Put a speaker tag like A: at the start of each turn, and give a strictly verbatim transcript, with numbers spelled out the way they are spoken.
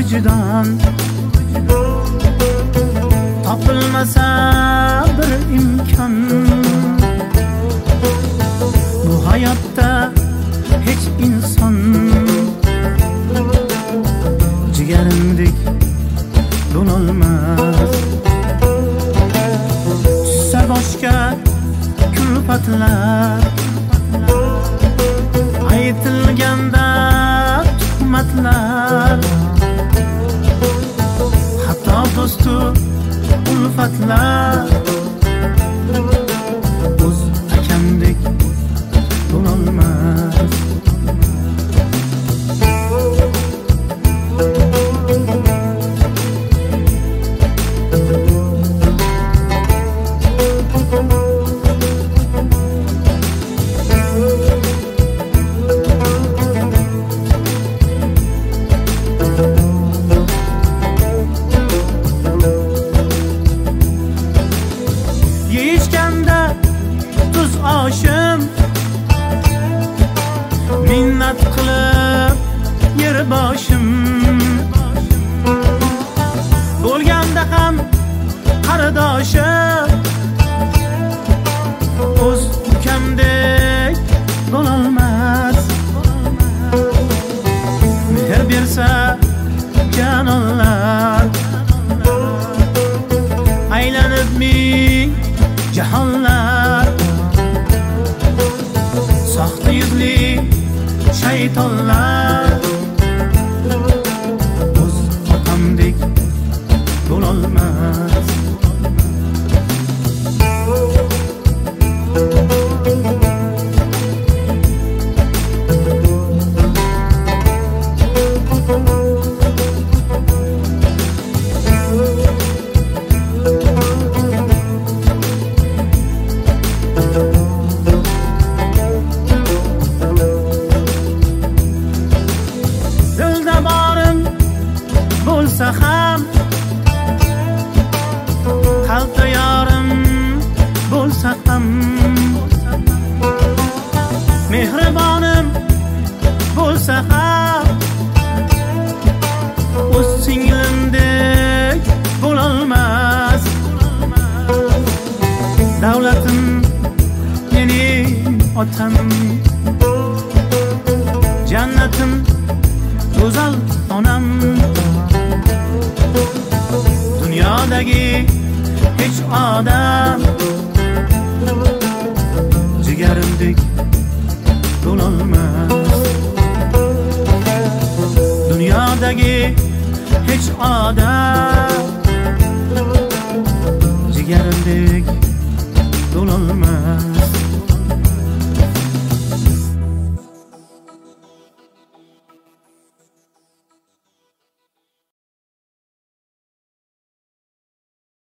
A: vijdon topilmasa bir imkon bu hayotda hech inson jigarimdek bo'lolmas. Tushsa boshga kulfatlar aytilganda tuhmatlar hatto do'stu ulfatlar o'z akamdek bo'lolmas. Yeyishganda tuz oshim minnat qilib yer boshim bo'lganda ham qardoshim o'z ukamdek bo'lolmas. Mehr bersa janonlar aylanib ming jahonlar soxta yuzli shaytonlar o'z otamdek bo'lolmas. Bo'lsa ham qalbda yorim bo'lsa ham mehribonim bo'lsa ham o'z singlimdek bo'lolmas. Davlatim mening otam jannatim go'zal onam dunyodagi hech odam jigarimdek bo'lolmas. Dunyodagi hech odam jigarimdek